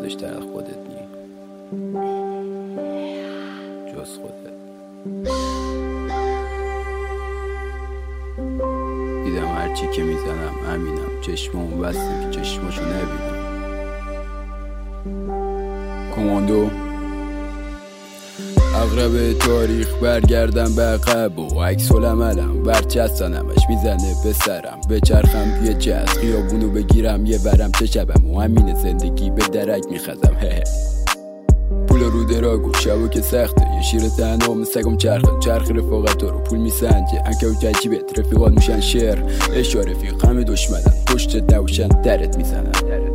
بیشتر از خودت نی جز خودت. دیدم هرچی که میزنم همینم، چشمام بسته که چشماشو نبینم. کماندو اغرب تاریخ برگردم به عقب و عکس العملم برچستنمش میزنه به سرم، به چرخم یه جز خیابونو بگیرم یه برم چه شبم و همین زندگی به درک میخزم. پول رو دراگو شبو که سخته، یه شیر تنها مثگم چرخ رفاقت رو پول میسنجه، انکه و کجیبت رفیقات میشن شعر اشا رفیق همه دشمنن پشتت نباشن درت میزنن.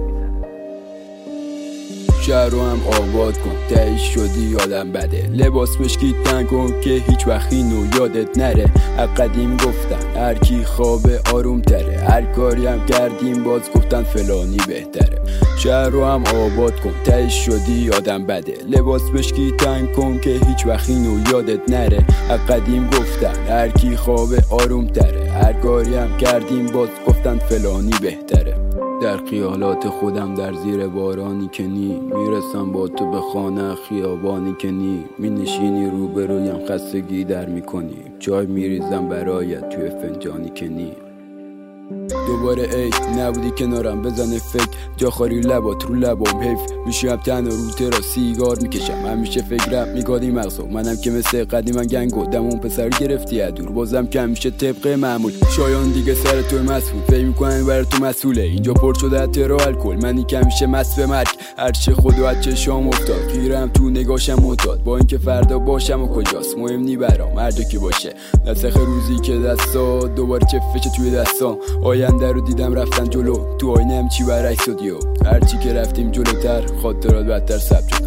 شهر رو هم آباد کن تهش شدی آدم بده، لباس مشکی تن کن که هیچ وقت اینو یادت نره. از قدیم گفتن هر کی خوابه آروم تره، هر کاری هم کردیم باز گفتن فلانی بهتره. شهر رو هم آباد کن تهش شدی آدم بده، لباس مشکی تن کن که هیچ وقت اینو یادت نره. از قدیم گفتن هر کی خوابه آروم تره، هر کاری هم کردیم باز گفتن فلانی بهتره. در خیالات خودم در زیر بارانی که نی، میرسم با تو به خانه خیابانی که نی، می نشینی روبرویم خستگی در میکنی، چای میریزم برایت توی فنجانی که نی. دوباره ای نبودی کنارم بزنه فکر، جاخاری لبات رو لبام حیف میشم تنها رو ترا سیگار میکشم، همیشه فکرم میگادی مغزو منم که مثل قدیم من گنگو دمون پسر گرفتی دور بازم کم میشه طبق معمول. شایان دیگه سر تو مسئول فکر میکنن برای تو مسئوله، اینجا پر شده ترا الکل منی که میشه مست به مرگ. هرچه خدا از چشام افتاد خیرم تو نگاشم معتاد، با اینکه فردا باشم و کجاست مهم نی برام هر جا که باشه. نسخ روزی که دستا دوباره چفشه توی دستام، آینده رو دیدم رفتن جلو تو آینه هم چی برعکس شد یو، هرچی که رفتیم جلوتر خاطرات بدتر ثبت شد.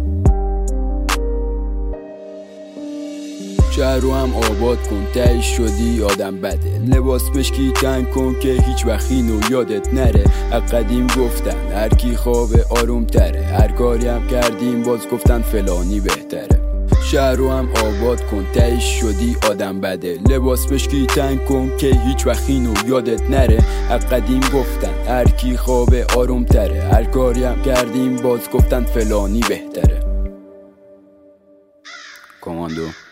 شهر رو هم آباد کن تهش شدی آدم بده، لباس مشکی تن کن که هیچ وقت اینو یادت نره. از قدیم گفتن هر کی خوابه آروم تره، هر کاری هم کردیم باز گفتن فلانی بهتره. شهر رو هم آباد کن تهش شدی آدم بده، لباس مشکی تن کن که هیچ وقت اینو یادت نره. از قدیم گفتن هر کی خوابه آروم تره، هر کاری هم کردیم باز گفتن فلانی بهتره. کماندو